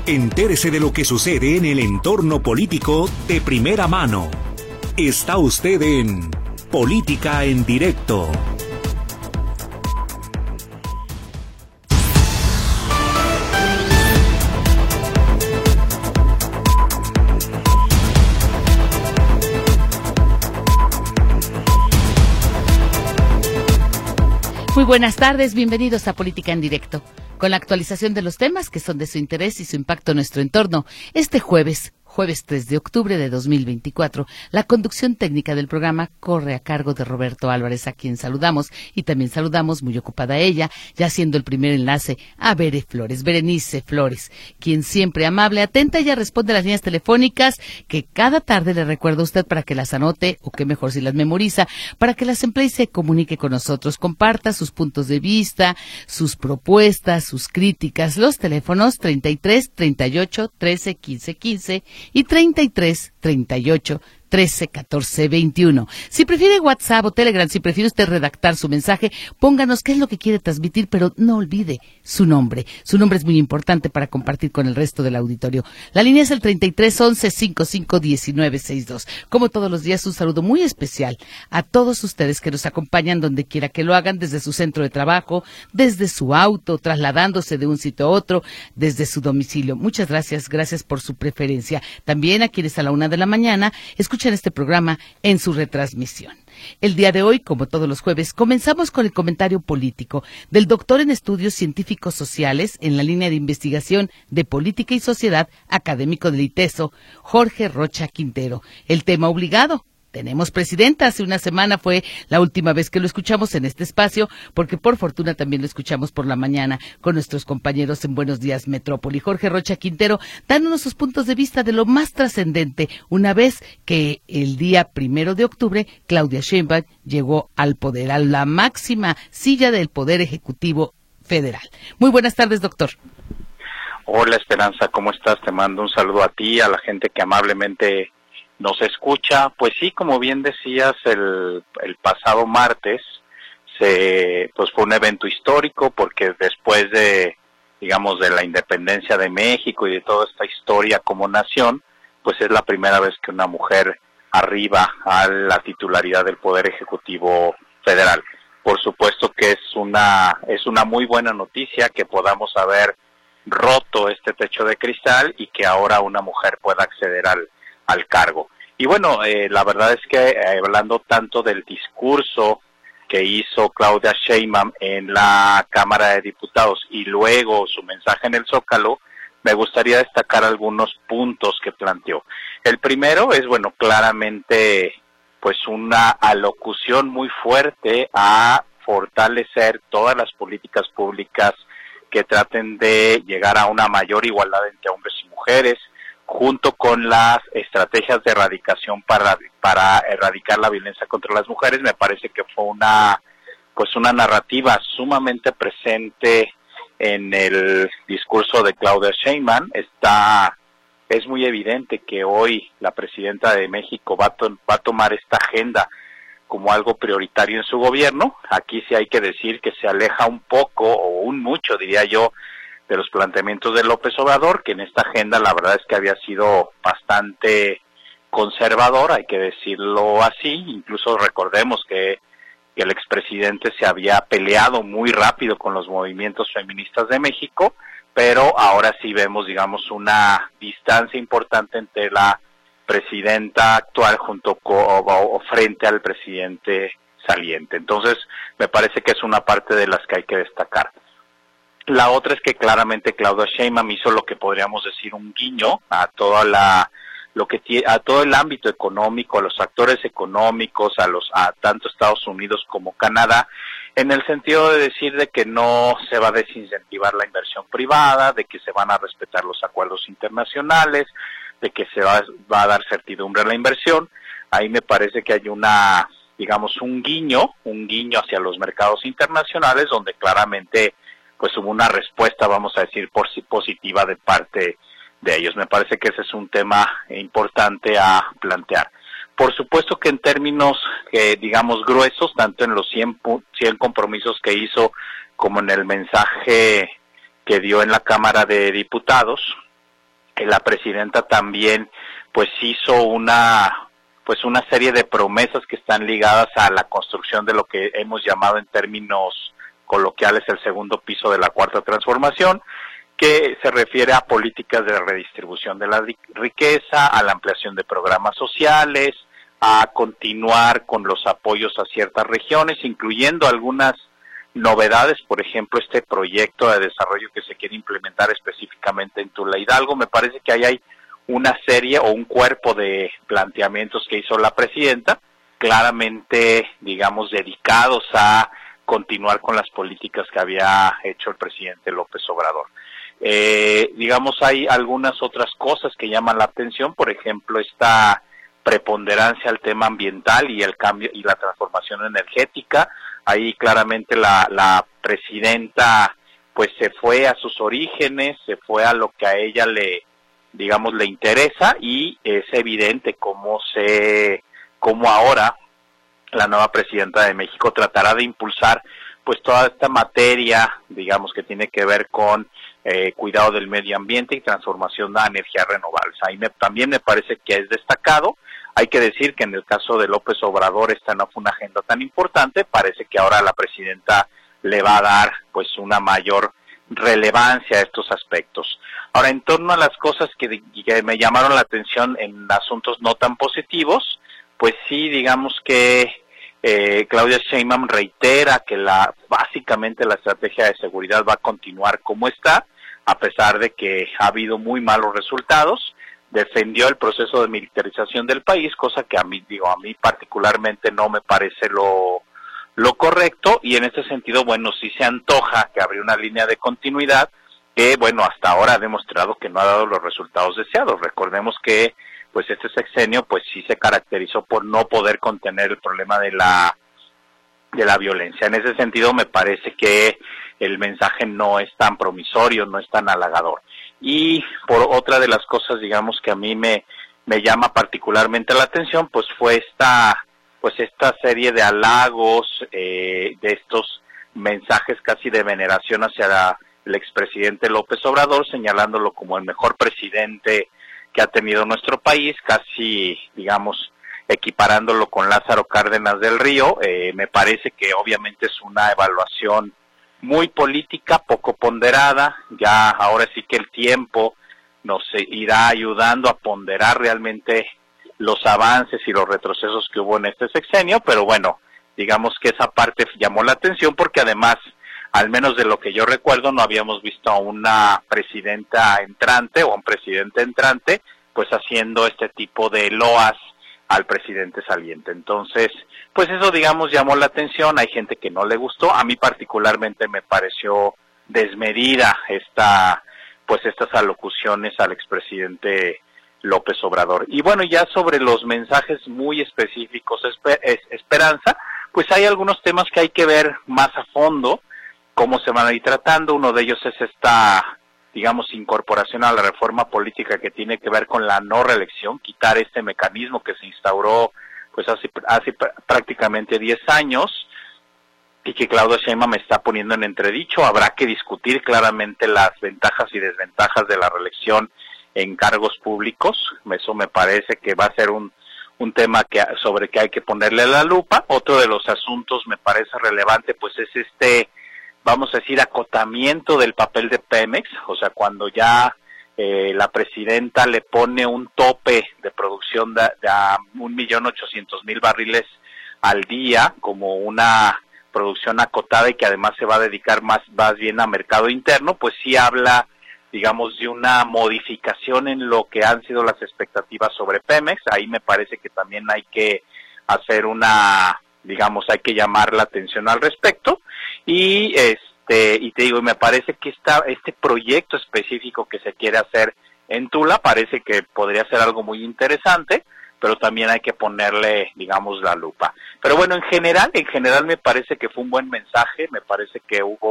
Entérese de lo que sucede en el entorno político de primera mano. Está usted en Política en Directo. Muy buenas tardes, bienvenidos a Política en Directo, con la actualización de los temas que son de su interés y su impacto en nuestro entorno. Este jueves 3 de octubre de 2024, la conducción técnica del programa corre a cargo de Roberto Álvarez, a quien saludamos, y también saludamos, muy ocupada ella, ya haciendo el primer enlace, a Berenice Flores, quien siempre amable, atenta, ella responde a las líneas telefónicas que cada tarde le recuerdo a usted para que las anote, o qué mejor si las memoriza, para que las emplee y se comunique con nosotros, comparta sus puntos de vista, sus propuestas, sus críticas. Los teléfonos 33 38 13 15 15 y 33 38 13 14 21. Si prefiere WhatsApp o Telegram, si prefiere usted redactar su mensaje, pónganos qué es lo que quiere transmitir, pero no olvide su nombre. Su nombre es muy importante para compartir con el resto del auditorio. La línea es el 33 11 55 19 62. Como todos los días, un saludo muy especial a todos ustedes que nos acompañan donde quiera que lo hagan, desde su centro de trabajo, desde su auto, trasladándose de un sitio a otro, desde su domicilio. Muchas gracias, gracias por su preferencia. También a quienes a la 1 de la mañana escuchan este programa en su retransmisión. El día de hoy, como todos los jueves, comenzamos con el comentario político del doctor en estudios científicos sociales en la línea de investigación de política y sociedad, académico del ITESO, Jorge Rocha Quintero. El tema obligado: tenemos presidenta. Hace una semana fue la última vez que lo escuchamos en este espacio, porque por fortuna también lo escuchamos por la mañana con nuestros compañeros en Buenos Días Metrópoli. Jorge Rocha Quintero dándonos sus puntos de vista de lo más trascendente, una vez que el día 1 de octubre Claudia Sheinbaum llegó al poder, a la máxima silla del Poder Ejecutivo Federal. Muy buenas tardes, doctor. Hola, Esperanza, ¿cómo estás? Te mando un saludo a ti, a la gente que amablemente nos escucha. Pues sí, como bien decías, el pasado martes pues fue un evento histórico, porque después de la independencia de México y de toda esta historia como nación, pues es la primera vez que una mujer arriba a la titularidad del Poder Ejecutivo Federal. Por supuesto que es una muy buena noticia que podamos haber roto este techo de cristal y que ahora una mujer pueda acceder al cargo. Y bueno, la verdad es que hablando tanto del discurso que hizo Claudia Sheinbaum en la Cámara de Diputados y luego su mensaje en el Zócalo, me gustaría destacar algunos puntos que planteó. El primero es, claramente pues una alocución muy fuerte a fortalecer todas las políticas públicas que traten de llegar a una mayor igualdad entre hombres y mujeres, junto con las estrategias de erradicación para erradicar la violencia contra las mujeres. Me parece que fue una narrativa sumamente presente en el discurso de Claudia Sheinbaum. Es muy evidente que hoy la presidenta de México va a tomar esta agenda como algo prioritario en su gobierno. Aquí sí hay que decir que se aleja un poco, o un mucho, diría yo, de los planteamientos de López Obrador, que en esta agenda la verdad es que había sido bastante conservador, hay que decirlo así. Incluso recordemos que el expresidente se había peleado muy rápido con los movimientos feministas de México, pero ahora sí vemos, una distancia importante entre la presidenta actual frente al presidente saliente. Entonces, me parece que es una parte de las que hay que destacar. La otra es que claramente Claudia Sheinbaum hizo lo que podríamos decir un guiño a todo el ámbito económico, a los actores económicos, a tanto Estados Unidos como Canadá, en el sentido de decir de que no se va a desincentivar la inversión privada, de que se van a respetar los acuerdos internacionales, de que se va a dar certidumbre a la inversión. Ahí me parece que hay un guiño hacia los mercados internacionales, donde claramente pues hubo una respuesta, vamos a decir, positiva de parte de ellos. Me parece que ese es un tema importante a plantear. Por supuesto que en términos, gruesos, tanto en los 100 compromisos que hizo, como en el mensaje que dio en la Cámara de Diputados, la presidenta también pues hizo una serie de promesas que están ligadas a la construcción de lo que hemos llamado en términos coloquiales el segundo piso de la Cuarta Transformación, que se refiere a políticas de redistribución de la riqueza, a la ampliación de programas sociales, a continuar con los apoyos a ciertas regiones, incluyendo algunas novedades, por ejemplo, este proyecto de desarrollo que se quiere implementar específicamente en Tula Hidalgo. Me parece que ahí hay una serie o un cuerpo de planteamientos que hizo la presidenta, claramente, digamos, dedicados a continuar con las políticas que había hecho el presidente López Obrador. Digamos, hay algunas otras cosas que llaman la atención, por ejemplo, esta preponderancia al tema ambiental y el cambio y la transformación energética. Ahí claramente la presidenta pues se fue a sus orígenes, se fue a lo que a ella le interesa, y es evidente cómo ahora la nueva presidenta de México tratará de impulsar pues toda esta materia, digamos, que tiene que ver con cuidado del medio ambiente y transformación a energías renovables. Ahí también me parece que es destacado. Hay que decir que en el caso de López Obrador esta no fue una agenda tan importante, parece que ahora la presidenta le va a dar pues una mayor relevancia a estos aspectos. Ahora, en torno a las cosas que me llamaron la atención en asuntos no tan positivos, pues sí, digamos que Claudia Sheinbaum reitera que básicamente la estrategia de seguridad va a continuar como está, a pesar de que ha habido muy malos resultados. Defendió el proceso de militarización del país, cosa que a mí particularmente no me parece lo correcto, y en ese sentido, bueno, sí se antoja que habría una línea de continuidad que, bueno, hasta ahora ha demostrado que no ha dado los resultados deseados. Recordemos que pues este sexenio pues sí se caracterizó por no poder contener el problema de la violencia. En ese sentido me parece que el mensaje no es tan promisorio, no es tan halagador. Y por otra de las cosas, digamos, que a mí me llama particularmente la atención, pues fue esta serie de halagos, de estos mensajes casi de veneración hacia el expresidente López Obrador, señalándolo como el mejor presidente que ha tenido nuestro país, casi, digamos, equiparándolo con Lázaro Cárdenas del Río. Me parece que obviamente es una evaluación muy política, poco ponderada. Ya ahora sí que el tiempo nos irá ayudando a ponderar realmente los avances y los retrocesos que hubo en este sexenio, pero bueno, digamos que esa parte llamó la atención porque además, al menos de lo que yo recuerdo, no habíamos visto a una presidenta entrante o un presidente entrante pues haciendo este tipo de loas al presidente saliente. Entonces, pues eso, digamos, llamó la atención. Hay gente que no le gustó. A mí particularmente me pareció desmedida estas alocuciones al expresidente López Obrador. Y bueno, ya sobre los mensajes muy específicos, Esperanza, pues hay algunos temas que hay que ver más a fondo, cómo se van a ir tratando. Uno de ellos es esta, digamos, incorporación a la reforma política que tiene que ver con la no reelección, quitar este mecanismo que se instauró pues hace prácticamente 10 años y que Claudia Sheinbaum me está poniendo en entredicho. Habrá que discutir claramente las ventajas y desventajas de la reelección en cargos públicos. Eso me parece que va a ser un tema sobre que hay que ponerle la lupa. Otro de los asuntos me parece relevante, pues es este, vamos a decir, acotamiento del papel de Pemex, o sea, cuando ya la presidenta le pone un tope de producción de 1.800.000 barriles al día como una producción acotada y que además se va a dedicar más bien a mercado interno, pues sí habla, digamos, de una modificación en lo que han sido las expectativas sobre Pemex. Ahí me parece que también hay que hacer hay que llamar la atención al respecto. Y te digo, me parece que este proyecto específico que se quiere hacer en Tula parece que podría ser algo muy interesante, pero también hay que ponerle, digamos, la lupa. Pero bueno, en general me parece que fue un buen mensaje. Me parece que hubo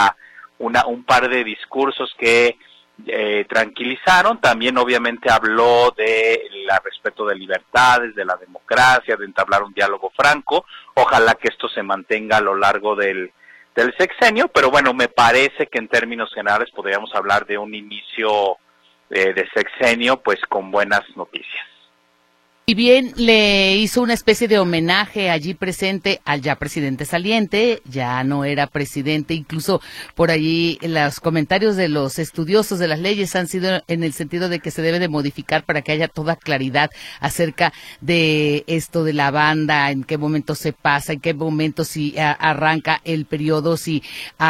un par de discursos que tranquilizaron. También obviamente habló del respeto de libertades, de la democracia, de entablar un diálogo franco. Ojalá que esto se mantenga a lo largo del sexenio, pero bueno, me parece que en términos generales podríamos hablar de un inicio de sexenio, pues con buenas noticias. Y bien, le hizo una especie de homenaje allí presente al ya presidente saliente, ya no era presidente, incluso por allí los comentarios de los estudiosos de las leyes han sido en el sentido de que se debe de modificar para que haya toda claridad acerca de esto de la banda, en qué momento se pasa, en qué momento si arranca el periodo, si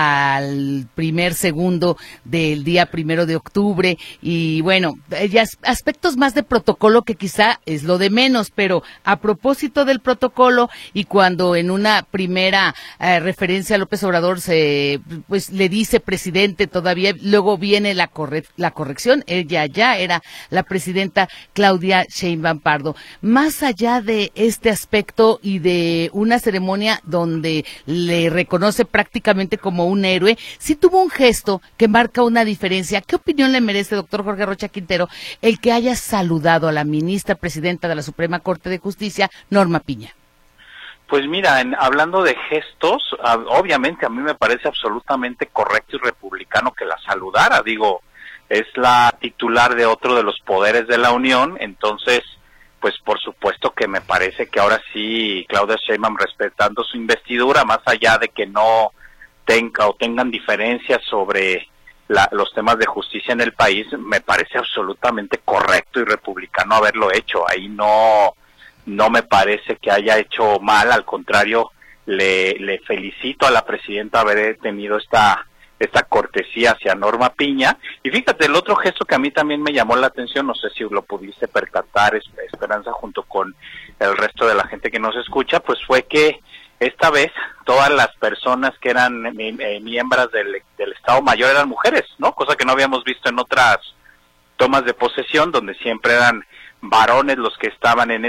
al segundo del día 1 de octubre, y bueno, ya aspectos más de protocolo que quizá es lo de menos, pero a propósito del protocolo y cuando en una primera referencia a López Obrador pues le dice presidente todavía, luego viene la corrección, ella ya era la presidenta Claudia Sheinbaum Pardo. Más allá de este aspecto y de una ceremonia donde le reconoce prácticamente como un héroe, sí tuvo un gesto que marca una diferencia. ¿Qué opinión le merece, doctor Jorge Rocha Quintero, el que haya saludado a la ministra presidenta de la Suprema Corte de Justicia, Norma Piña? Pues mira, hablando de gestos, obviamente a mí me parece absolutamente correcto y republicano que la saludara. Digo, es la titular de otro de los poderes de la Unión, entonces, pues por supuesto que me parece que ahora sí Claudia Sheinbaum, respetando su investidura, más allá de que no tengan diferencias sobre los temas de justicia en el país, me parece absolutamente correcto y republicano haberlo hecho. Ahí no me parece que haya hecho mal, al contrario, le felicito a la presidenta haber tenido esta cortesía hacia Norma Piña. Y fíjate, el otro gesto que a mí también me llamó la atención, no sé si lo pudiste percatar, Esperanza, junto con el resto de la gente que nos escucha, pues fue que esta vez todas las personas que eran miembros del Estado Mayor eran mujeres, ¿no? Cosa que no habíamos visto en otras tomas de posesión, donde siempre eran varones los que estaban en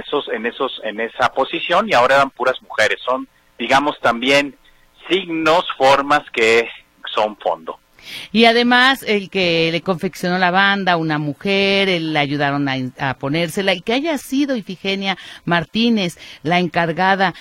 esa posición, y ahora eran puras mujeres. Son, digamos, también signos, formas que son fondo. Y además, el que le confeccionó la banda, una mujer, le ayudaron a ponérsela, y que haya sido Ifigenia Martínez la encargada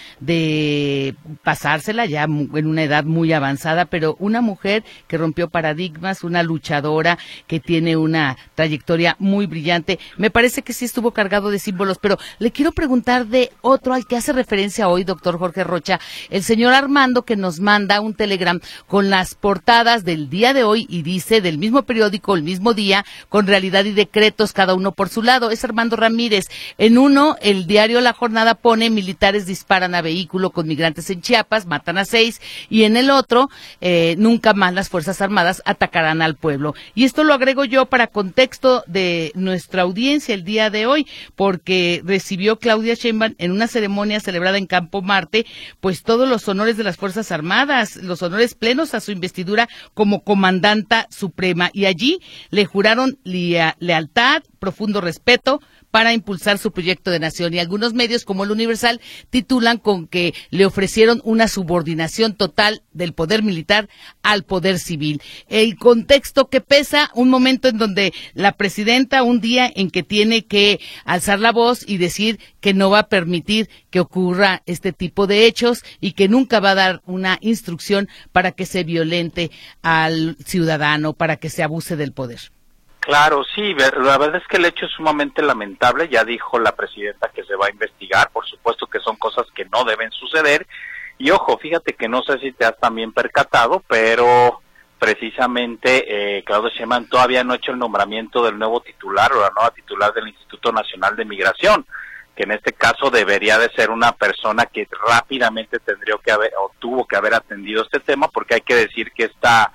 de pasársela ya en una edad muy avanzada, pero una mujer que rompió paradigmas, una luchadora que tiene una trayectoria muy brillante. Me parece que sí estuvo cargado de símbolos, pero le quiero preguntar de otro al que hace referencia hoy, doctor Jorge Rocha, el señor Armando, que nos manda un telegram con las portadas del día de hoy, y dice del mismo periódico, el mismo día, con realidad y decretos, cada uno por su lado. Es Armando Ramírez. En uno, el diario La Jornada pone: militares disparan a vehículo con migrantes en Chiapas, matan a 6, y en el otro, nunca más las Fuerzas Armadas atacarán al pueblo. Y esto lo agrego yo para contexto de nuestra audiencia el día de hoy, porque recibió Claudia Sheinbaum en una ceremonia celebrada en Campo Marte, pues todos los honores de las Fuerzas Armadas, los honores plenos a su investidura como comandanta suprema, y allí le juraron lealtad, profundo respeto para impulsar su proyecto de nación. Y algunos medios como el Universal titulan con que le ofrecieron una subordinación total del poder militar al poder civil. El contexto que pesa, un momento en donde la presidenta, un día en que tiene que alzar la voz y decir que no va a permitir que ocurra este tipo de hechos y que nunca va a dar una instrucción para que se violente al ciudadano, para que se abuse del poder. Claro, sí, la verdad es que el hecho es sumamente lamentable. Ya dijo la presidenta que se va a investigar, por supuesto que son cosas que no deben suceder. Y ojo, fíjate que no sé si te has también percatado, pero precisamente Claudia Sheinbaum todavía no ha hecho el nombramiento del nuevo titular o la nueva titular del Instituto Nacional de Migración, que en este caso debería de ser una persona que rápidamente tuvo que haber atendido este tema, porque hay que decir que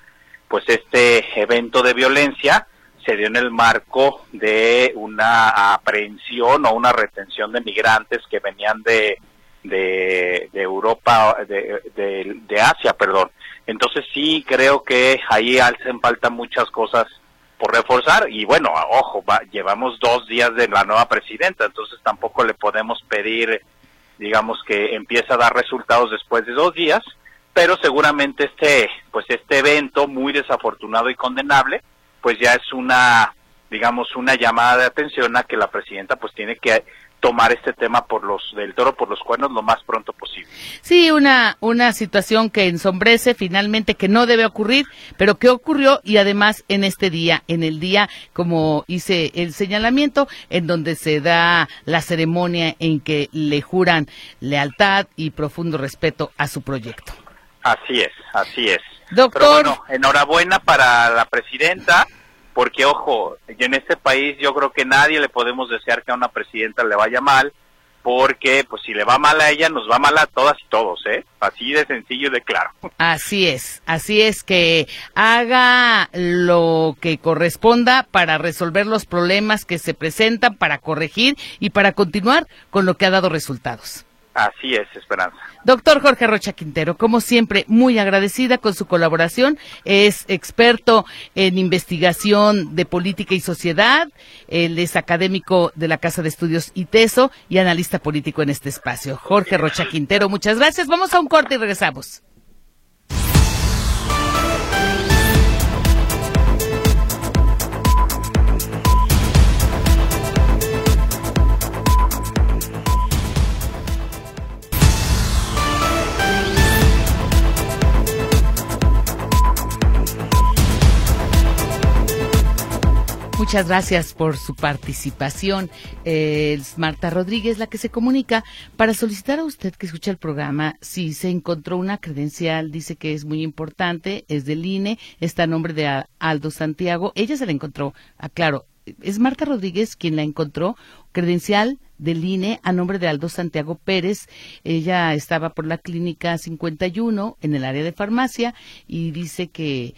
este evento de violencia se dio en el marco de una aprehensión o una retención de migrantes que venían de Europa, de Asia, perdón. Entonces sí creo que ahí hacen falta muchas cosas por reforzar, y bueno, ojo, llevamos 2 días de la nueva presidenta, entonces tampoco le podemos pedir, digamos, que empiece a dar resultados después de 2 días, pero seguramente este evento muy desafortunado y condenable, pues ya es una llamada de atención a que la presidenta pues tiene que tomar este tema del toro por los cuernos lo más pronto posible. Sí, una situación que ensombrece finalmente, que no debe ocurrir, pero que ocurrió, y además en este día, en el día, como hice el señalamiento, en donde se da la ceremonia en que le juran lealtad y profundo respeto a su proyecto. Así es. Doctor. Pero bueno, enhorabuena para la presidenta, porque ojo, en este país yo creo que nadie le podemos desear que a una presidenta le vaya mal, porque pues si le va mal a ella, nos va mal a todas y todos, así de sencillo y de claro. Así es, que haga lo que corresponda para resolver los problemas que se presentan, para corregir y para continuar con lo que ha dado resultados. Así es, Esperanza. Doctor Jorge Rocha Quintero, como siempre, muy agradecida con su colaboración. Es experto en investigación de política y sociedad. Él es académico de la Casa de Estudios ITESO y analista político en este espacio. Jorge Rocha Quintero, muchas gracias. Vamos a un corte y regresamos. Muchas gracias por su participación. Es Marta Rodríguez la que se comunica para solicitar a usted que escuche el programa si se encontró una credencial, dice que es muy importante, es del INE, está a nombre de Aldo Santiago. Ella se la encontró, aclaro, es Marta Rodríguez quien la encontró, credencial del INE a nombre de Aldo Santiago Pérez. Ella estaba por la clínica 51 en el área de farmacia y dice que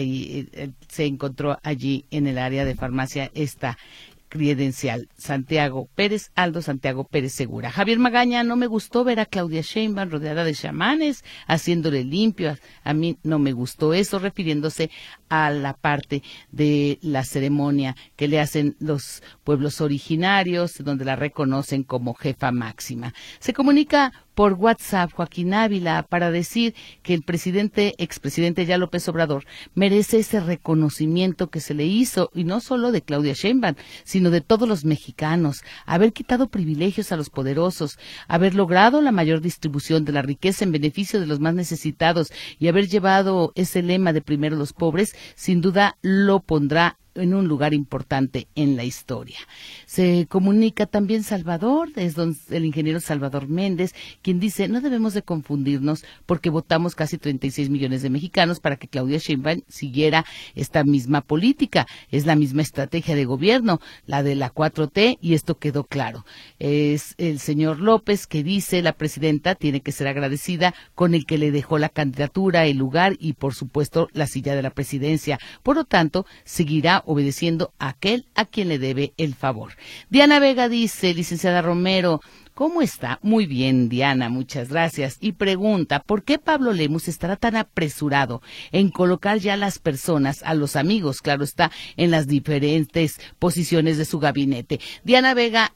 se encontró allí en el área de farmacia esta credencial. Santiago Pérez, Aldo Santiago Pérez Segura. Javier Magaña, no me gustó ver a Claudia Sheinbaum rodeada de chamanes, haciéndole limpio. A mí no me gustó eso, refiriéndose a la parte de la ceremonia que le hacen los pueblos originarios, donde la reconocen como jefa máxima. Se comunica por WhatsApp Joaquín Ávila para decir que el expresidente ya López Obrador merece ese reconocimiento que se le hizo, y no solo de Claudia Sheinbaum, sino de todos los mexicanos, haber quitado privilegios a los poderosos, haber logrado la mayor distribución de la riqueza en beneficio de los más necesitados y haber llevado ese lema de primero los pobres, sin duda lo pondrá en un lugar importante en la historia. Se comunica también Salvador, es el ingeniero Salvador Méndez, quien dice, no debemos de confundirnos porque votamos casi 36 millones de mexicanos para que Claudia Sheinbaum siguiera esta misma política. Es la misma estrategia de gobierno, la de la 4T, y esto quedó claro. Es el señor López que dice, la presidenta tiene que ser agradecida con el que le dejó la candidatura, el lugar y, por supuesto, la silla de la presidencia. Por lo tanto, seguirá obedeciendo a aquel a quien le debe el favor. Diana Vega dice, licenciada Romero, ¿cómo está? Muy bien, Diana, muchas gracias. Y pregunta, ¿por qué Pablo Lemus estará tan apresurado en colocar ya a las personas, a los amigos, claro está, en las diferentes posiciones de su gabinete? Diana Vega,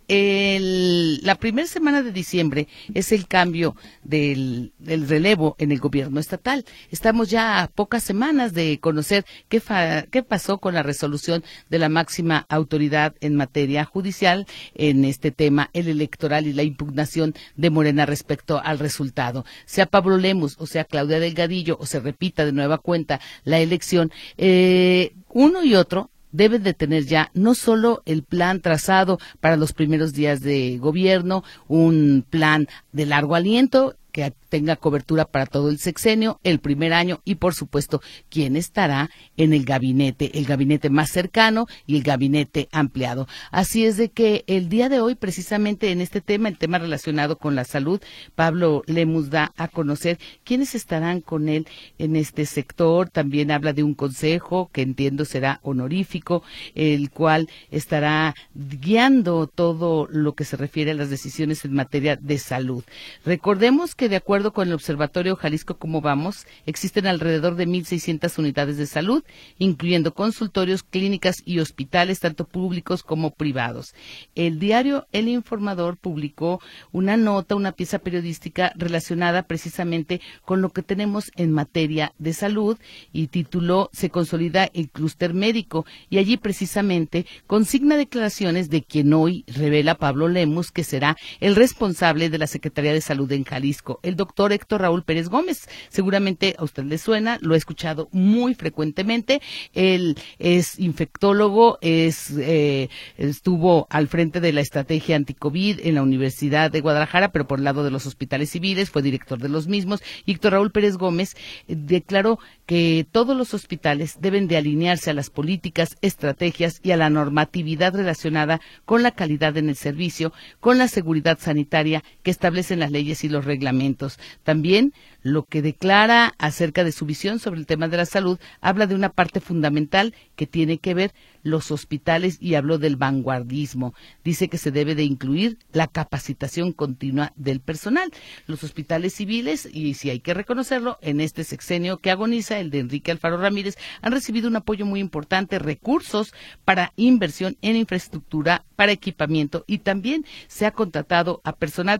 la primera semana de diciembre es el cambio del relevo en el gobierno estatal. Estamos ya a pocas semanas de conocer qué pasó con la resolución de la máxima autoridad en materia judicial en este tema, el electoral y la impugnación de Morena respecto al resultado. Sea Pablo Lemus o sea Claudia Delgadillo o se repita de nueva cuenta la elección, uno y otro deben de tener ya no solo el plan trazado para los primeros días de gobierno, un plan de largo aliento que tenga cobertura para todo el sexenio, el primer año y, por supuesto, quién estará en el gabinete más cercano y el gabinete ampliado. Así es de que el día de hoy, precisamente en este tema, el tema relacionado con la salud, Pablo Lemus da a conocer quiénes estarán con él en este sector. También habla de un consejo que entiendo será honorífico, el cual estará guiando todo lo que se refiere a las decisiones en materia de salud. Recordemos que que de acuerdo con el Observatorio Jalisco Cómo Vamos, existen alrededor de 1,600 unidades de salud, incluyendo consultorios, clínicas y hospitales, tanto públicos como privados. El diario El Informador publicó una nota, una pieza periodística relacionada precisamente con lo que tenemos en materia de salud y tituló "Se consolida el clúster médico", y allí precisamente consigna declaraciones de quien hoy revela Pablo Lemus que será el responsable de la Secretaría de Salud en Jalisco, el doctor Héctor Raúl Pérez Gómez. Seguramente a usted le suena, lo he escuchado muy frecuentemente. Él es infectólogo, estuvo al frente de la estrategia anticovid en la Universidad de Guadalajara, pero por el lado de los hospitales civiles, fue director de los mismos. Héctor Raúl Pérez Gómez declaró que todos los hospitales deben de alinearse a las políticas, estrategias y a la normatividad relacionada con la calidad en el servicio, con la seguridad sanitaria que establecen las leyes y los reglamentos. También lo que declara acerca de su visión sobre el tema de la salud, habla de una parte fundamental que tiene que ver los hospitales y habló del vanguardismo. Dice que se debe de incluir la capacitación continua del personal. Los hospitales civiles, y si hay que reconocerlo, en este sexenio que agoniza, el de Enrique Alfaro Ramírez, han recibido un apoyo muy importante, recursos para inversión en infraestructura, para equipamiento, y también se ha contratado a personal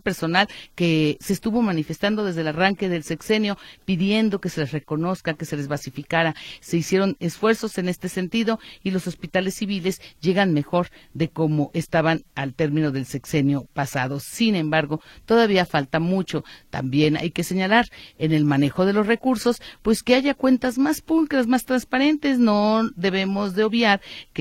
que se estuvo manifestando desde el arranque del sexenio, pidiendo que se les reconozca, que se les basificara. Se hicieron esfuerzos en este sentido y los hospitales civiles llegan mejor de cómo estaban al término del sexenio pasado. Sin embargo, todavía falta mucho. También hay que señalar en el manejo de los recursos, pues que haya cuentas más pulcras, más transparentes. No debemos de obviar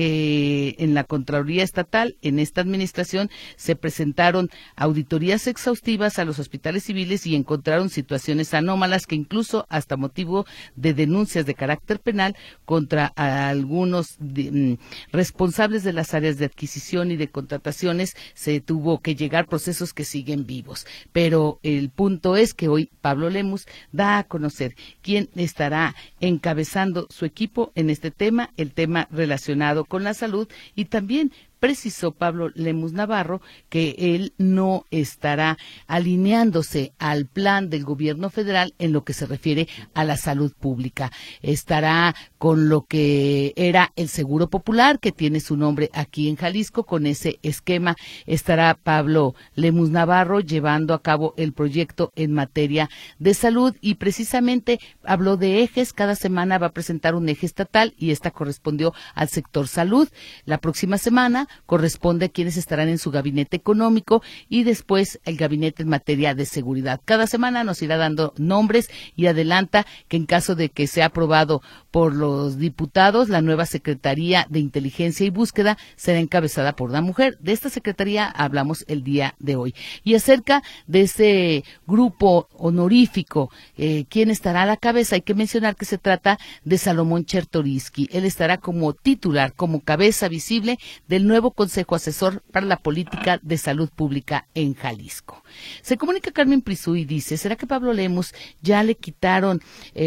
que en la Contraloría Estatal, en esta administración, se presentaron auditorías exhaustivas a los hospitales civiles y encontraron situaciones anómalas que incluso hasta motivo de denuncias de carácter penal contra algunos responsables de las áreas de adquisición y de contrataciones, se tuvo que llegar procesos que siguen vivos. Pero el punto es que hoy Pablo Lemus da a conocer quién estará encabezando su equipo en este tema, el tema relacionado con la salud, y también precisó Pablo Lemus Navarro que él no estará alineándose al plan del gobierno federal en lo que se refiere a la salud pública. Estará con lo que era el Seguro Popular, que tiene su nombre aquí en Jalisco. Con ese esquema estará Pablo Lemus Navarro llevando a cabo el proyecto en materia de salud, y precisamente habló de ejes. Cada semana va a presentar un eje estatal y esta correspondió al sector salud. La próxima semana corresponde a quienes estarán en su gabinete económico y después el gabinete en materia de seguridad. Cada semana nos irá dando nombres y adelanta que en caso de que sea aprobado por los diputados, la nueva Secretaría de Inteligencia y Búsqueda será encabezada por una mujer. De esta secretaría hablamos el día de hoy. Y acerca de ese grupo honorífico, ¿quién estará a la cabeza? Hay que mencionar que se trata de Salomón Chertoriski. Él estará como titular, como cabeza visible del nuevo Consejo Asesor para la Política de Salud Pública en Jalisco. Se comunica Carmen Prisú y dice, ¿será que Pablo Lemus ya le quitaron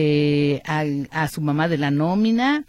a su mamá de la nómina?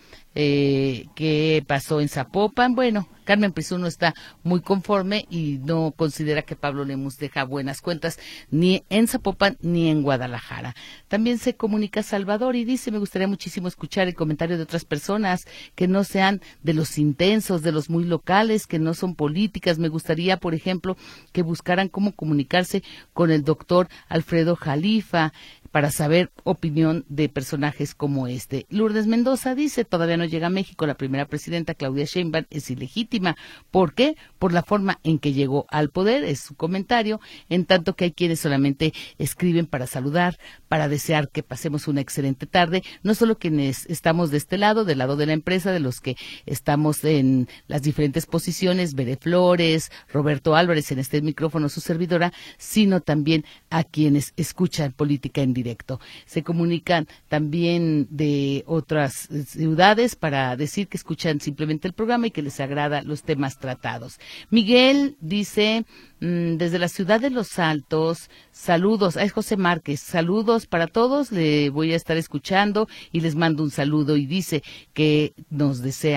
¿Qué pasó en Zapopan? Bueno, Carmen Prisú no está muy conforme y no considera que Pablo Lemus deja buenas cuentas ni en Zapopan ni en Guadalajara. También se comunica Salvador y dice, me gustaría muchísimo escuchar el comentario de otras personas que no sean de los intensos, de los muy locales, que no son políticas. Me gustaría, por ejemplo, que buscaran cómo comunicarse con el doctor Alfredo Jalifa para saber opinión de personajes como este. Lourdes Mendoza dice, todavía no llega a México la primera presidenta, Claudia Sheinbaum es ilegítima. ¿Por qué? Por la forma en que llegó al poder, es su comentario, en tanto que hay quienes solamente escriben para saludar, para desear que pasemos una excelente tarde, no solo quienes estamos de este lado, del lado de la empresa, de los que estamos en las diferentes posiciones, Veré Flores, Roberto Álvarez, en este micrófono su servidora, sino también a quienes escuchan Política en Directo. Se comunican también de otras ciudades para decir que escuchan simplemente el programa y que les agrada los temas tratados. Miguel dice, desde la ciudad de Los Altos, saludos, es José Márquez, saludos para todos, le voy a estar escuchando y les mando un saludo, y dice que nos desea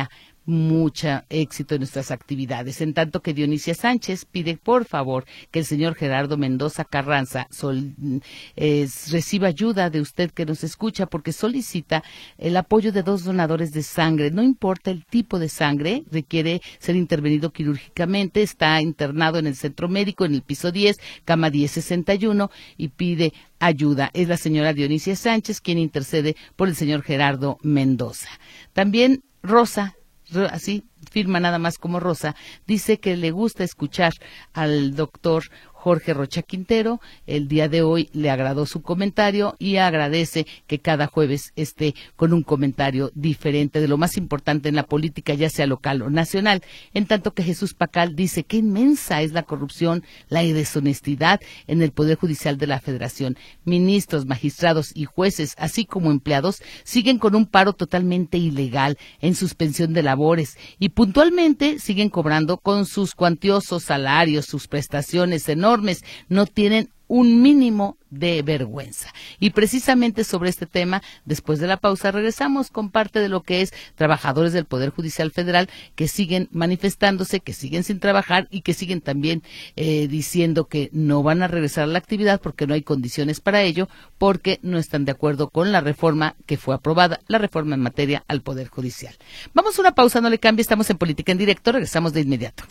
mucho éxito en nuestras actividades. En tanto que Dionisia Sánchez pide, por favor, que el señor Gerardo Mendoza Carranza reciba ayuda de usted que nos escucha, porque solicita el apoyo de 2 donadores de sangre. No importa el tipo de sangre, requiere ser intervenido quirúrgicamente, está internado en el centro médico en el piso 10, cama 1061, y pide ayuda. Es la señora Dionisia Sánchez quien intercede por el señor Gerardo Mendoza. También Rosa, así firma nada más como Rosa, dice que le gusta escuchar al doctor Jorge Rocha Quintero. El día de hoy le agradó su comentario y agradece que cada jueves esté con un comentario diferente de lo más importante en la política, ya sea local o nacional. En tanto que Jesús Pacal dice que inmensa es la corrupción, la deshonestidad en el Poder Judicial de la Federación. Ministros, magistrados y jueces, así como empleados, siguen con un paro totalmente ilegal, en suspensión de labores, y puntualmente siguen cobrando con sus cuantiosos salarios, sus prestaciones enormes. No tienen un mínimo de vergüenza. Y precisamente sobre este tema, después de la pausa, regresamos con parte de lo que es trabajadores del Poder Judicial Federal que siguen manifestándose, que siguen sin trabajar y que siguen también diciendo que no van a regresar a la actividad porque no hay condiciones para ello, porque no están de acuerdo con la reforma que fue aprobada, la reforma en materia al Poder Judicial. Vamos a una pausa, no le cambie, estamos en Política en Directo, regresamos de inmediato.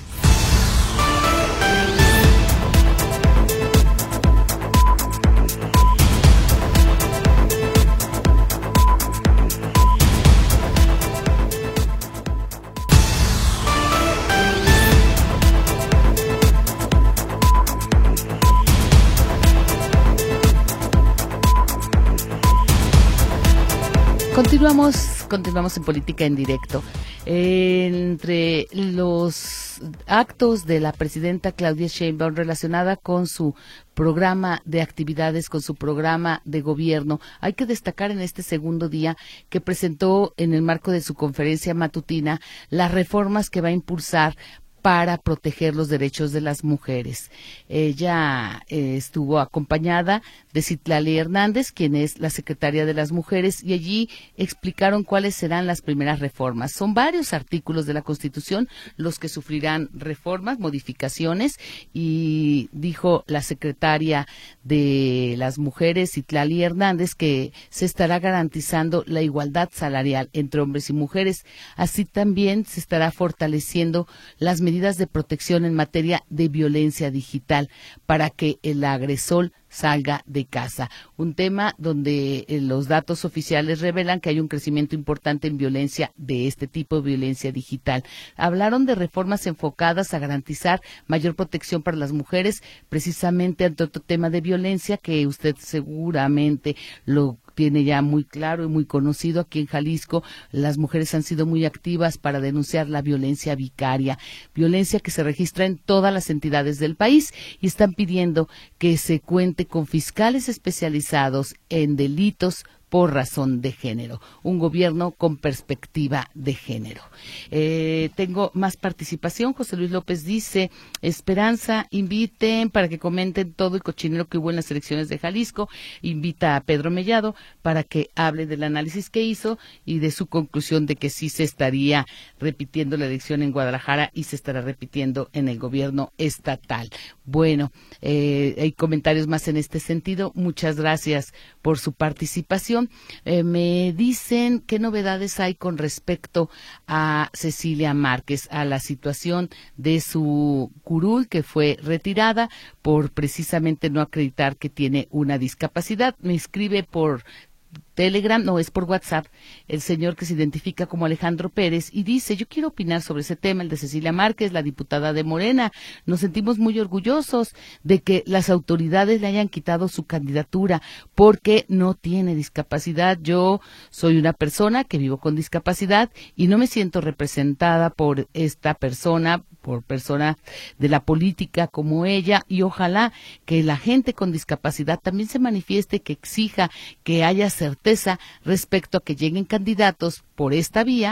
Continuamos en Política en Directo. Entre los actos de la presidenta Claudia Sheinbaum relacionada con su programa de actividades, con su programa de gobierno, hay que destacar en este segundo día que presentó en el marco de su conferencia matutina las reformas que va a impulsar para proteger los derechos de las mujeres. Ella estuvo acompañada de Citlali Hernández, quien es la secretaria de las mujeres, y allí explicaron cuáles serán las primeras reformas. Son varios artículos de la Constitución los que sufrirán reformas, modificaciones, y dijo la secretaria de las mujeres, Citlali Hernández, que se estará garantizando la igualdad salarial entre hombres y mujeres. Así también se estará fortaleciendo las medidas de protección en materia de violencia digital para que el agresor salga de casa. Un tema donde los datos oficiales revelan que hay un crecimiento importante en violencia de este tipo, de violencia digital. Hablaron de reformas enfocadas a garantizar mayor protección para las mujeres, precisamente ante otro tema de violencia que usted seguramente lo tiene ya muy claro y muy conocido. Aquí en Jalisco las mujeres han sido muy activas para denunciar la violencia vicaria, violencia que se registra en todas las entidades del país, y están pidiendo que se cuente con fiscales especializados en delitos por razón de género, un gobierno con perspectiva de género. Tengo más participación. José Luis López dice: Esperanza, inviten para que comenten todo el cochinero que hubo en las elecciones de Jalisco. Invita a Pedro Mellado para que hable del análisis que hizo y de su conclusión de que sí se estaría repitiendo la elección en Guadalajara y se estará repitiendo en el gobierno estatal. Bueno, hay comentarios más en este sentido. Muchas gracias por su participación. Me dicen qué novedades hay con respecto a Cecilia Márquez, a la situación de su curul que fue retirada por precisamente no acreditar que tiene una discapacidad. Me escribe por Telegram, no, es por WhatsApp, el señor que se identifica como Alejandro Pérez, y dice: yo quiero opinar sobre ese tema, el de Cecilia Márquez, la diputada de Morena. Nos sentimos muy orgullosos de que las autoridades le hayan quitado su candidatura porque no tiene discapacidad. Yo soy una persona que vivo con discapacidad y no me siento representada por esta persona, por persona de la política como ella, y ojalá que la gente con discapacidad también se manifieste, que exija que haya certeza respecto a que lleguen candidatos por esta vía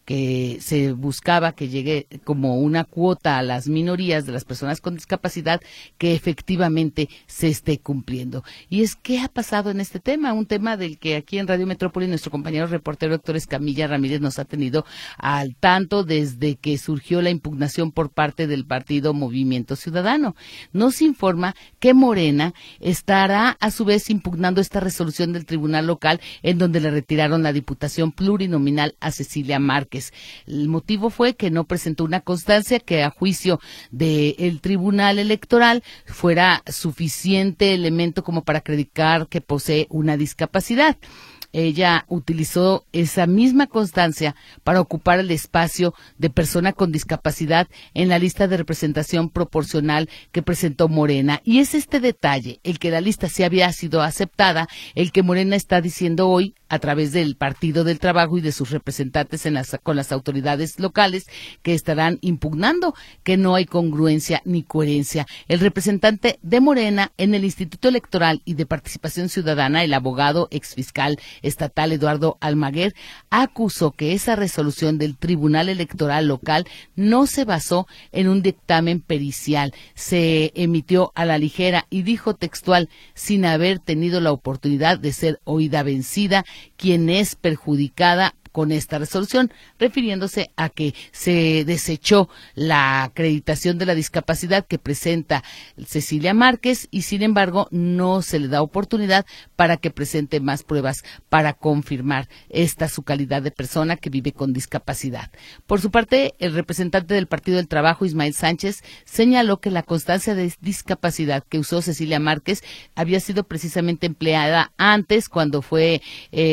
que se buscaba que llegue como una cuota a las minorías de las personas con discapacidad, que efectivamente se esté cumpliendo. Y es, ¿qué ha pasado en este tema? Un tema del que aquí en Radio Metrópoli nuestro compañero reportero Héctor Escamilla Ramírez nos ha tenido al tanto desde que surgió la impugnación por parte del partido Movimiento Ciudadano. Nos informa que Morena estará a su vez impugnando esta resolución del Tribunal Local en donde le retiraron la diputación plurinominal a Cecilia Márquez. El motivo fue que no presentó una constancia que a juicio del Tribunal Electoral fuera suficiente elemento como para acreditar que posee una discapacidad. Ella utilizó esa misma constancia para ocupar el espacio de persona con discapacidad en la lista de representación proporcional que presentó Morena. Y es este detalle, el que la lista sí había sido aceptada, el que Morena está diciendo hoy a través del Partido del Trabajo y de sus representantes con las autoridades locales, que estarán impugnando, que no hay congruencia ni coherencia. El representante de Morena en el Instituto Electoral y de Participación Ciudadana, el abogado exfiscal estatal Eduardo Almaguer, acusó que esa resolución del Tribunal Electoral local no se basó en un dictamen pericial, se emitió a la ligera y dijo textual, sin haber tenido la oportunidad de ser oída vencida, quien es perjudicada con esta resolución, refiriéndose a que se desechó la acreditación de la discapacidad que presenta Cecilia Márquez y sin embargo no se le da oportunidad para que presente más pruebas para confirmar su calidad de persona que vive con discapacidad. Por su parte, el representante del Partido del Trabajo, Ismael Sánchez, señaló que la constancia de discapacidad que usó Cecilia Márquez había sido precisamente empleada antes cuando fue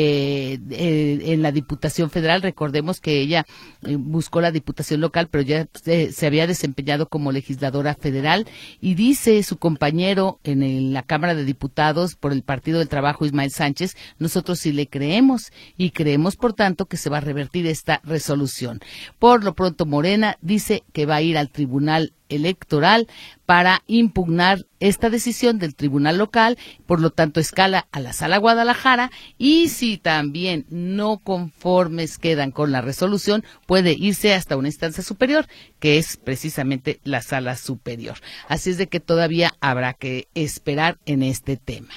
en la Diputación Federal. Recordemos que ella buscó la diputación local, pero ya se había desempeñado como legisladora federal, y dice su compañero en la Cámara de Diputados por el Partido del Trabajo, Ismael Sánchez, nosotros sí le creemos y creemos por tanto que se va a revertir esta resolución. Por lo pronto Morena dice que va a ir al Tribunal Electoral para impugnar esta decisión del Tribunal Local, por lo tanto escala a la Sala Guadalajara, y si también no conformes quedan con la resolución, puede irse hasta una instancia superior, que es precisamente la Sala Superior. Así es de que todavía habrá que esperar en este tema.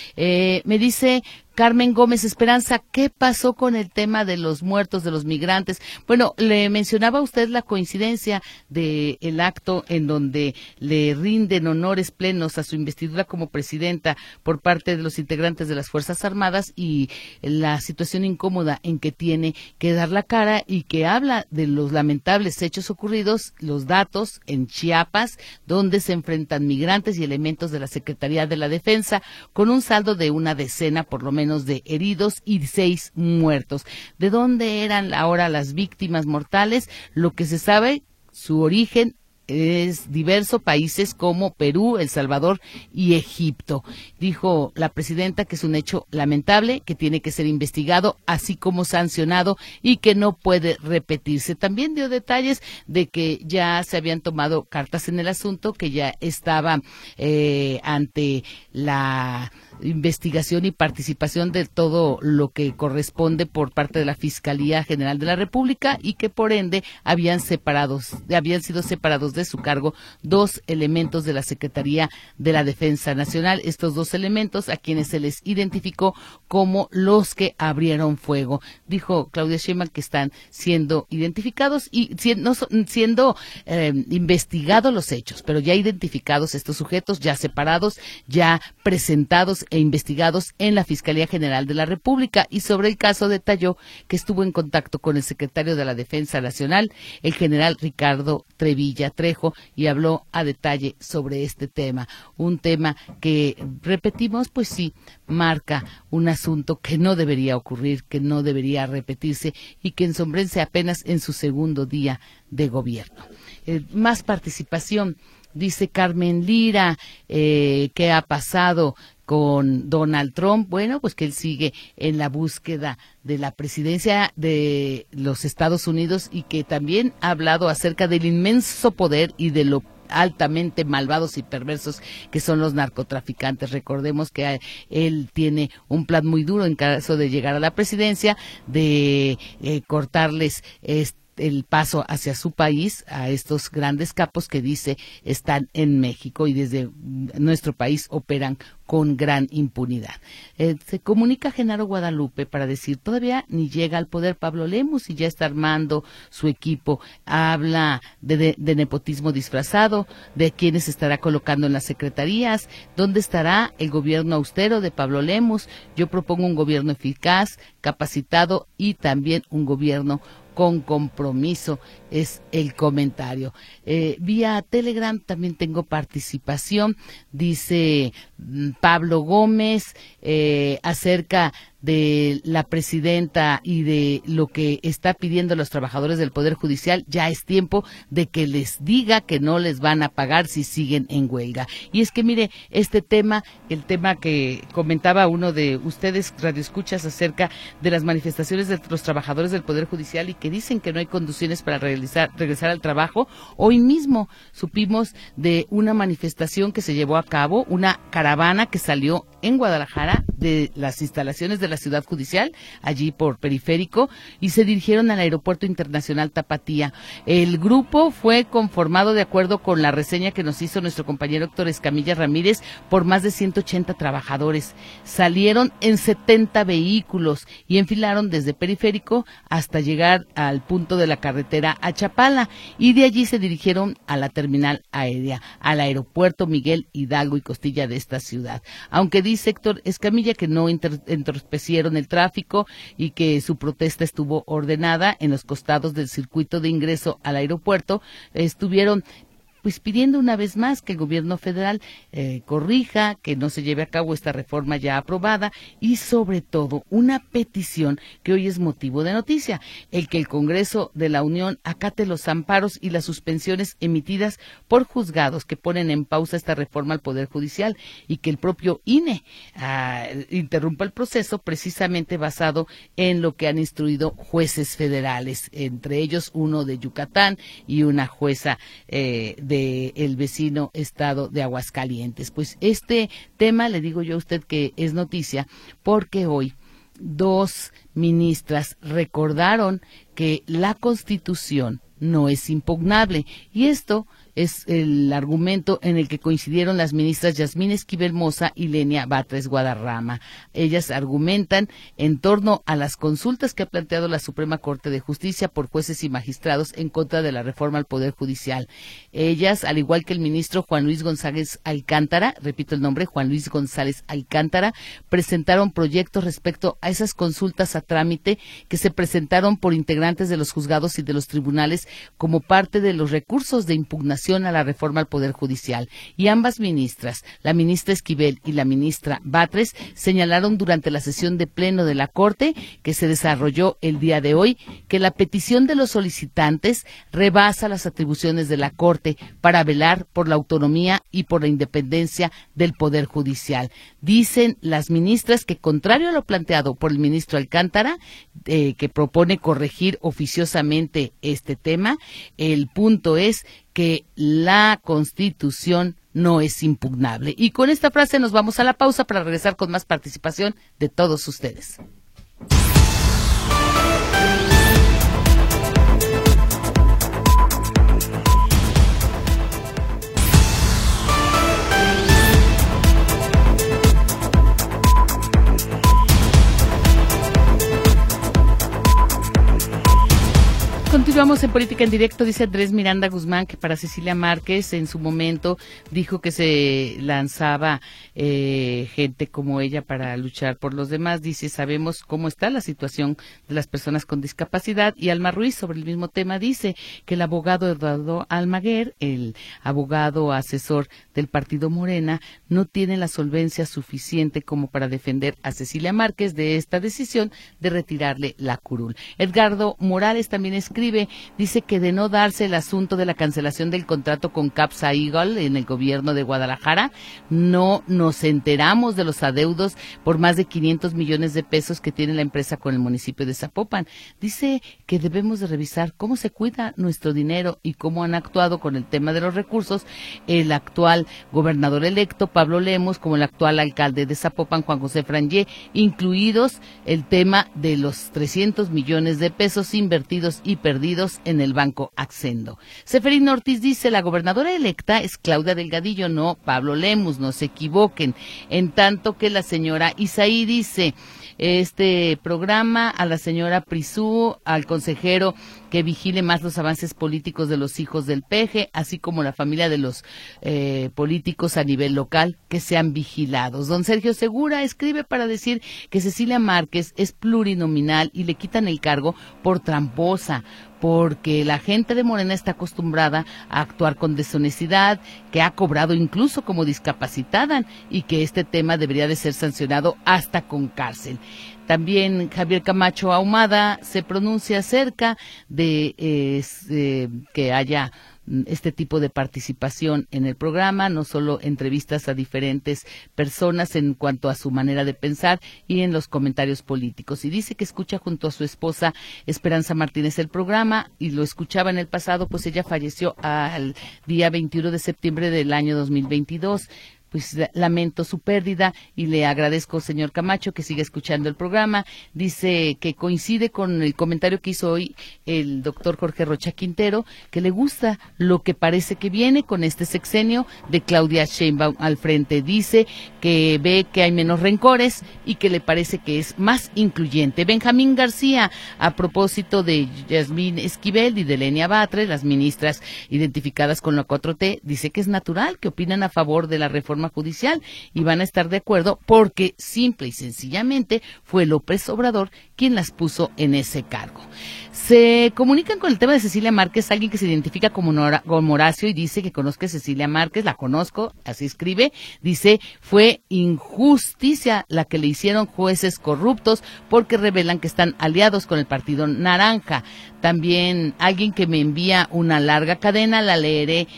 Me dice Carmen Gómez Esperanza, ¿qué pasó con el tema de los muertos, de los migrantes? Bueno, le mencionaba a usted la coincidencia del acto en donde le rinden honores plenos a su investidura como presidenta por parte de los integrantes de las Fuerzas Armadas y la situación incómoda en que tiene que dar la cara y que habla de los lamentables hechos ocurridos, los datos en Chiapas, donde se enfrentan migrantes y elementos de la Secretaría de la Defensa, con un saldo de una decena por lo menos de heridos y 6 muertos. ¿De dónde eran ahora las víctimas mortales? Lo que se sabe, su origen es diverso, países como Perú, El Salvador y Egipto. Dijo la presidenta que es un hecho lamentable, que tiene que ser investigado, así como sancionado y que no puede repetirse. También dio detalles de que ya se habían tomado cartas en el asunto, que ya estaba ante la investigación y participación de todo lo que corresponde por parte de la Fiscalía General de la República y que por ende habían sido separados de su cargo 2 elementos de la Secretaría de la Defensa Nacional. Estos 2 elementos a quienes se les identificó como los que abrieron fuego. Dijo Claudia Sheinbaum que están siendo identificados y siendo investigados los hechos, pero ya identificados estos sujetos, ya separados, ya presentados e investigados en la Fiscalía General de la República. Y sobre el caso detalló que estuvo en contacto con el secretario de la Defensa Nacional, el general Ricardo Trevilla Trejo, y habló a detalle sobre este tema. Un tema que, repetimos, pues sí, marca un asunto que no debería ocurrir, que no debería repetirse y que ensombrece apenas en su segundo día de gobierno. Más participación. Dice Carmen Lira, ¿qué ha pasado con Donald Trump? Bueno, pues que él sigue en la búsqueda de la presidencia de los Estados Unidos y que también ha hablado acerca del inmenso poder y de lo altamente malvados y perversos que son los narcotraficantes. Recordemos que él tiene un plan muy duro en caso de llegar a la presidencia de cortarles el paso hacia su país a estos grandes capos que dice están en México y desde nuestro país operan con gran impunidad. Se comunica Genaro Guadalupe para decir, todavía ni llega al poder Pablo Lemus y ya está armando su equipo. Habla de nepotismo disfrazado, de quienes estará colocando en las secretarías, dónde estará el gobierno austero de Pablo Lemus. Yo propongo un gobierno eficaz, capacitado y también un gobierno con compromiso, es el comentario. Vía Telegram también tengo participación, dice Pablo Gómez, acerca de la presidenta y de lo que está pidiendo los trabajadores del Poder Judicial. Ya es tiempo de que les diga que no les van a pagar si siguen en huelga. Y es que mire, este tema, el tema que comentaba uno de ustedes, radioescuchas, acerca de las manifestaciones de los trabajadores del Poder Judicial y que dicen que no hay condiciones para regresar al trabajo. Hoy mismo supimos de una manifestación que se llevó a cabo, una caravana que salió en Guadalajara de las instalaciones de la Ciudad Judicial, allí por Periférico, y se dirigieron al Aeropuerto Internacional Tapatía. El grupo fue conformado, de acuerdo con la reseña que nos hizo nuestro compañero Héctor Escamilla Ramírez, por más de 180 trabajadores. Salieron en 70 vehículos y enfilaron desde Periférico hasta llegar al punto de la carretera a Chapala, y de allí se dirigieron a la terminal aérea, al Aeropuerto Miguel Hidalgo y Costilla de esta ciudad. Aunque dice Héctor Escamilla que no entorpecieron el tráfico y que su protesta estuvo ordenada en los costados del circuito de ingreso al aeropuerto, estuvieron pues pidiendo una vez más que el gobierno federal corrija, que no se lleve a cabo esta reforma ya aprobada y sobre todo una petición que hoy es motivo de noticia, el que el Congreso de la Unión acate los amparos y las suspensiones emitidas por juzgados que ponen en pausa esta reforma al Poder Judicial y que el propio INE interrumpa el proceso precisamente basado en lo que han instruido jueces federales, entre ellos uno de Yucatán y una jueza de el vecino estado de Aguascalientes. Pues este tema, le digo yo a usted que es noticia, porque hoy 2 ministras recordaron que la Constitución no es impugnable, y esto es el argumento en el que coincidieron las ministras Yasmín Esquivel Moza y Lenia Batres Guadarrama. Ellas argumentan en torno a las consultas que ha planteado la Suprema Corte de Justicia por jueces y magistrados en contra de la reforma al Poder Judicial. Ellas, al igual que el ministro Juan Luis González Alcántara, repito el nombre, Juan Luis González Alcántara, presentaron proyectos respecto a esas consultas a trámite que se presentaron por integrantes de los juzgados y de los tribunales como parte de los recursos de impugnación a la reforma al Poder Judicial. Y ambas ministras, la ministra Esquivel y la ministra Batres, señalaron durante la sesión de pleno de la Corte que se desarrolló el día de hoy que la petición de los solicitantes rebasa las atribuciones de la Corte para velar por la autonomía y por la independencia del Poder Judicial. Dicen las ministras que, contrario a lo planteado por el ministro Alcántara, que propone corregir oficiosamente este tema, el punto es que la Constitución no es impugnable. Y con esta frase nos vamos a la pausa para regresar con más participación de todos ustedes. Continuamos en Política en Directo. Dice Andrés Miranda Guzmán que para Cecilia Márquez en su momento dijo que se lanzaba gente como ella para luchar por los demás. Dice, sabemos cómo está la situación de las personas con discapacidad. Y Alma Ruiz, sobre el mismo tema, dice que el abogado Eduardo Almaguer, el abogado asesor del partido Morena, no tiene la solvencia suficiente como para defender a Cecilia Márquez de esta decisión de retirarle la curul. Edgardo Morales también escribe dice que de no darse el asunto de la cancelación del contrato con Capsa Eagle en el gobierno de Guadalajara, no nos enteramos de los adeudos por más de 500 millones de pesos que tiene la empresa con el municipio de Zapopan. Dice que debemos de revisar cómo se cuida nuestro dinero y cómo han actuado con el tema de los recursos el actual gobernador electo, Pablo Lemos, como el actual alcalde de Zapopan, Juan José Frangé, incluidos el tema de los 300 millones de pesos invertidos y perdidos en el Banco Accendo. Seferino Ortiz dice, la gobernadora electa es Claudia Delgadillo, no Pablo Lemos, no se equivoquen. En tanto que la señora Isaí dice, este programa a la señora Prisú, al consejero que vigile más los avances políticos de los hijos del peje, así como la familia de los políticos a nivel local que sean vigilados. Don Sergio Segura escribe para decir que Cecilia Márquez es plurinominal y le quitan el cargo por tramposa, porque la gente de Morena está acostumbrada a actuar con deshonestidad, que ha cobrado incluso como discapacitada y que este tema debería de ser sancionado hasta con cárcel. También Javier Camacho Ahumada se pronuncia acerca de que haya este tipo de participación en el programa, no solo entrevistas a diferentes personas en cuanto a su manera de pensar y en los comentarios políticos. Y dice que escucha junto a su esposa Esperanza Martínez el programa y lo escuchaba en el pasado, pues ella falleció al día 21 de septiembre del año 2022. Pues lamento su pérdida y le agradezco, señor Camacho, que siga escuchando el programa. Dice que coincide con el comentario que hizo hoy el doctor Jorge Rocha Quintero, que le gusta lo que parece que viene con este sexenio de Claudia Sheinbaum al frente. Dice que ve que hay menos rencores y que le parece que es más incluyente. Benjamín García, a propósito de Yasmín Esquivel y de Lenia Batres, las ministras identificadas con la 4T, dice que es natural que opinan a favor de la reforma judicial y van a estar de acuerdo porque simple y sencillamente fue López Obrador quien las puso en ese cargo. Se comunican con el tema de Cecilia Márquez, alguien que se identifica como Horacio y dice que conozca a Cecilia Márquez, la conozco, así escribe, dice, fue injusticia la que le hicieron jueces corruptos porque revelan que están aliados con el Partido Naranja. También alguien que me envía una larga cadena, la leeré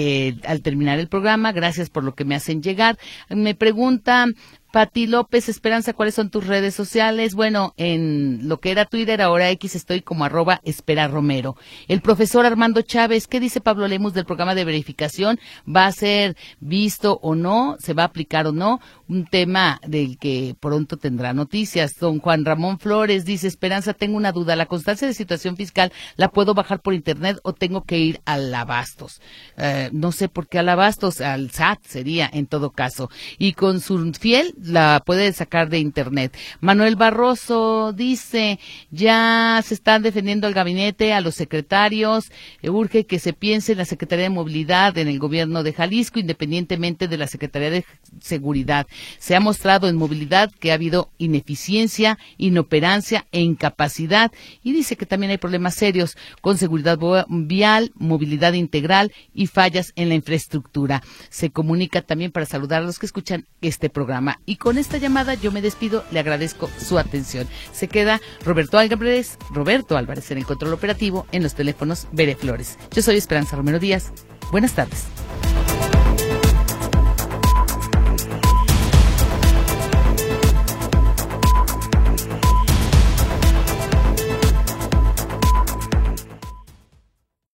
al terminar el programa, gracias por lo que me hacen llegar. Me pregunta Pati López, Esperanza, ¿cuáles son tus redes sociales? Bueno, en lo que era Twitter, ahora X, estoy como @esperaromero. El profesor Armando Chávez, ¿qué dice Pablo Lemos del programa de verificación? ¿Va a ser visto o no? ¿Se va a aplicar o no? Un tema del que pronto tendrá noticias. Don Juan Ramón Flores dice, Esperanza, tengo una duda, ¿la constancia de situación fiscal la puedo bajar por internet o tengo que ir al Abastos? No sé por qué al Abastos, al SAT sería en todo caso. Y con su fiel la puede sacar de internet. Manuel Barroso dice, ya se están defendiendo al gabinete, a los secretarios, urge que se piense en la Secretaría de Movilidad en el gobierno de Jalisco, independientemente de la Secretaría de Seguridad. Se ha mostrado en movilidad que ha habido ineficiencia, inoperancia e incapacidad, y dice que también hay problemas serios con seguridad vial, movilidad integral y fallas en la infraestructura. Se comunica también para saludar a los que escuchan este programa. Y con esta llamada yo me despido, le agradezco su atención. Se queda Roberto Álvarez en el control operativo, en los teléfonos Bere Flores. Yo soy Esperanza Romero Díaz. Buenas tardes.